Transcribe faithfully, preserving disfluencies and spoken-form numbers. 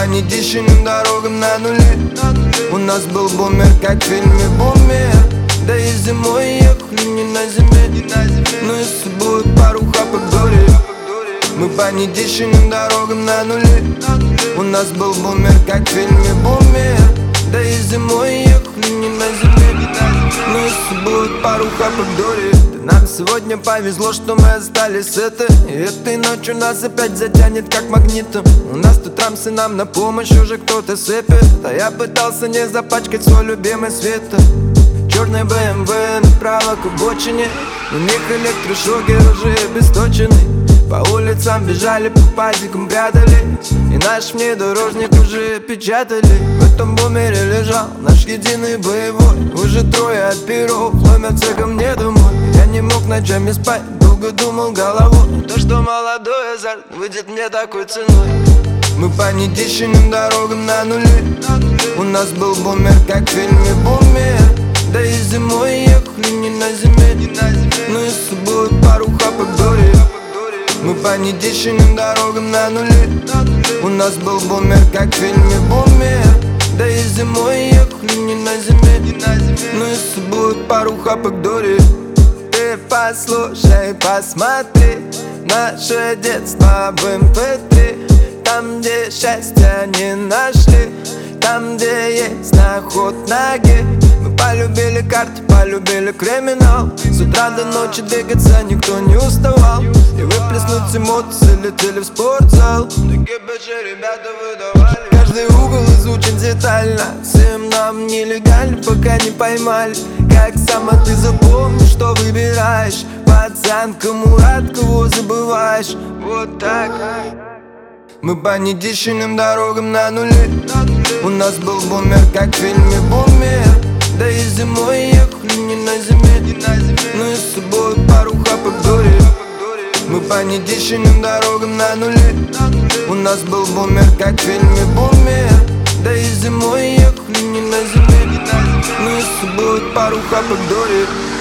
нетищенным дорогам на нуле. У нас был бумер, как в фильме «Бумер». Да и зимой ехали не на зиме, но и с собой пару хапок дори. Мы по нетищенным дорогам на нуле. У нас был бумер, как в фильме «Бумер». Да и зимой ехали не на зиме, но и с собой пару хапок дори. Нам сегодня повезло, что мы остались с этой. И этой ночью нас опять затянет как магнитом. У нас тут рамсы, нам на помощь уже кто-то сыпет. А я пытался не запачкать свой любимый света. Черный бэ эм вэ направо к обочине. У них электрошоки уже обесточены. По улицам бежали, по пазикам прятали. И наш внедорожник уже печатали. В этом бумере лежал наш единый боевой. Уже трое от перов ломятся ко мне домой. Я не мог ночами спать, долго думал головой. То, что молодой азарт выйдет мне такой ценой. Мы по нетищенным дорогам на нуле. У нас был бумер, как в фильме «Бумер». Да и зимой ехали не на зиме, но и с собой пару хапок дори. Мы по нетищенным дорогам на нуле. У нас был бумер, как в фильме «Бумер». Да и зимой ехали не на зиме, но и с собой пару хапок дори. Ты послушай, посмотри наше детство в эм пэ три. Там, где счастья не нашли, там, где есть на ход ноги. Мы полюбили карты, полюбили криминал. С утра до ночи двигаться никто не уставал. И выплеснуть эмоции летели в спортзал. Такие же ребята выдавали. Каждый угол изучен детально. Всем нам нелегально, пока не поймали. Как сама ты запомнишь, что выбираешь. Пацан, кому рад, кого забываешь. Вот так. Мы по нетищенным дорогам на нуле. У нас был бумер, как в фильме «Бумер». Да и зимой ехали не на зиме, но и с собой пару хапок дори. Мы по нетищенным дорогам на нуле. У нас был бумер, как в фильме «Бумер». Да и зимой ехали не на зиме, но и с собой пару хапок дори.